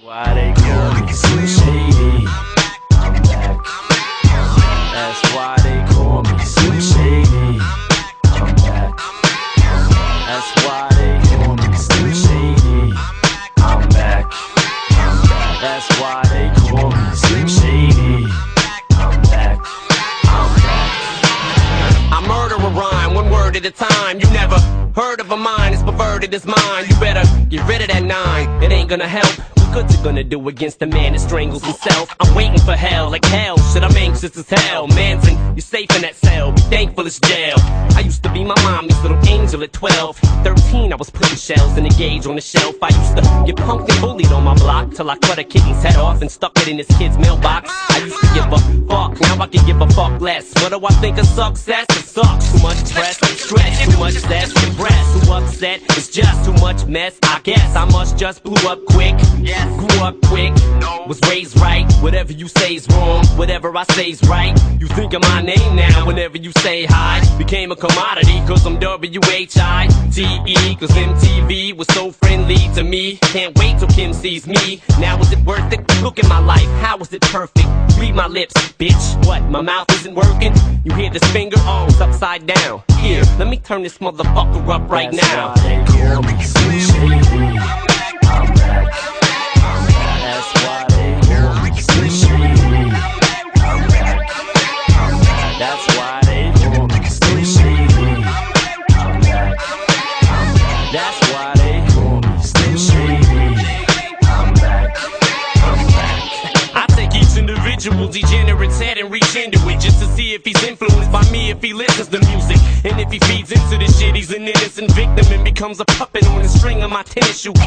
Why they call me Slim Shady? I'm back. That's why they call me Slim Shady. I'm back. That's why they call me Slim Shady. I'm back. That's why they call me Slim Shady. I'm back. I'm back. I murder a rhyme, one word at a time. You never heard of a mind as perverted as mine. You better get rid of that 9, it ain't gonna help. What good's it gonna do against a man that strangles himself? I'm waiting for hell, like hell, shit, I'm anxious as hell. Manson, you're safe in that cell, be thankful it's jail. I used to be my mommy's little angel at 12. 13, I was putting shells in a gauge on the shelf. I used to get punked and bullied on my block till I cut a kitten's head off and stuck it in his kid's mailbox. I used to give a fuck, now I can give a fuck less. What do I think of success? It sucks, too much press, stress, too much zest, depressed, too upset, it's just too much mess. I guess I must just blew up quick, grew up quick, was raised right. Whatever you say's wrong, whatever I say's right. You think of my name now whenever you say hi. Became a commodity cause I'm W-H-I-T-E, cause MTV was so friendly to me. Can't wait till Kim sees me. Now is it worth it? Look at my life, how is it perfect? Read my lips, bitch. What, my mouth isn't working? You hear this finger? Oh, it's upside down. Here, let me turn this motherfucker up right now. That's why they call me Slim Shady. I'm back. That's why they call me Slim Shady. I'm back. That's why they call me Slim Shady. I'm back. That's why they call me Slim Shady. I'm back. I take each individual degenerate's head and reach into it just to see if he's influenced by me, if he listens to music. And if he feeds into this shit, he's an innocent victim and becomes a puppet on the string of my tennis shoe.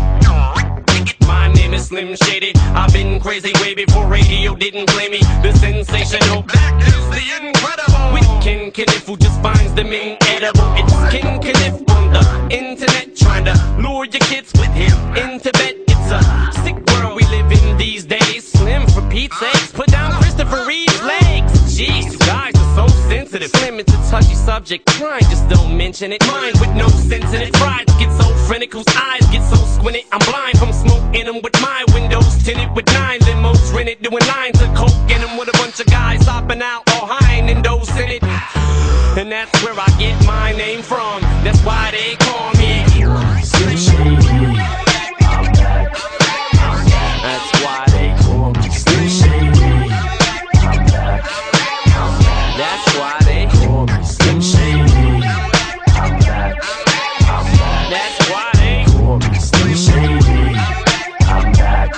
My name is Slim Shady. I've been crazy way before radio didn't play me. The sensational, that is the incredible. With Ken Kniff, who just finds them inedible. It's Ken Kniff on the internet, trying to lure your kids with him into bed. It's a sick world we live in these days. Slim, for Pete's sakes, put down Christopher Reeve's legs. Jeez, you guys are so sensitive. Slim, it's a touchy subject. Try and just don't mention it. Mind with no sense in it. Pride gets so frantic, whose eyes get so squinted. I'm blind from smoke in them with my windows tinted with 9 limos rented, doing lines of coke in them with a bunch of guys hopping out all high and those in it. And that's where I get my name from. That's why they call me Slim Shady. I'm back. That's why they call me Slim Shady. I'm back. That's why they call me Slim Shady. I'm back. That's why they call me Slim Shady. I'm back.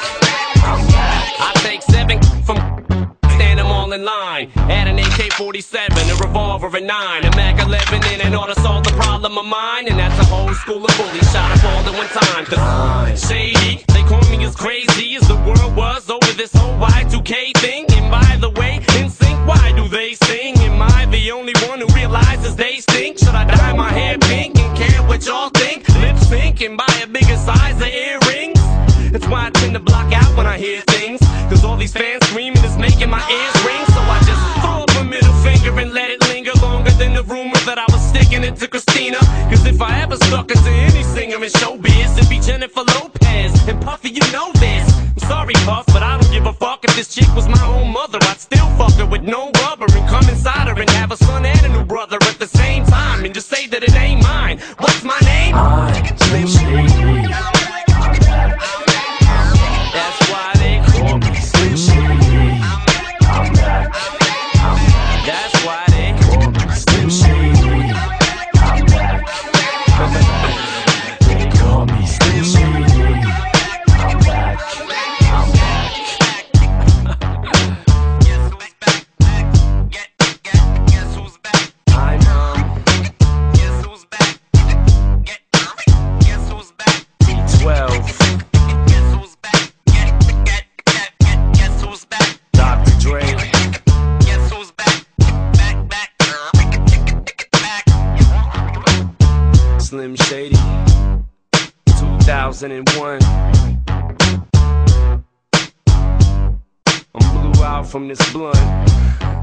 I take 7 from stand them all in line. Add an AK-47, a revolver, a 9, a Mac 11 in and ought to solve the problem of mine. And that's a whole school of bullies shot up all at one time. Cause Shady, they call me as crazy as the world was over this whole Y2K thing. And by the way, NSYNC, why do they sing? Am I the only one who realizes they stink? Should I dye my hair pink and care what y'all think? Lip sync and buy a bigger size of earrings? That's why I tend to block out when I hear things, cause all these fans screaming is making my ears ring. So I just throw up a middle finger and let it linger longer than the rumor that I was sticking it to Christina. Cause if I ever stuck it to any singer in showbiz, it'd be Jennifer Lopez. And Puffy, you know this. I'm sorry, Puff, but I don't give a fuck. If this chick was my own mother, I'd still fuck her with no rubber and come inside her and have a son and a new brother at the same time and just say that it ain't mine. What's my name? I'm Slim Shady. That's why they call me Slim Shady. I'm back. That's why they call me Slim Shady. I'm back. They call me Slim Shady. I'm back. Guess who's back? I know. Guess who's back? Guess who's back? B12. Slim Shady, 2001. I'm blew out from this blunt.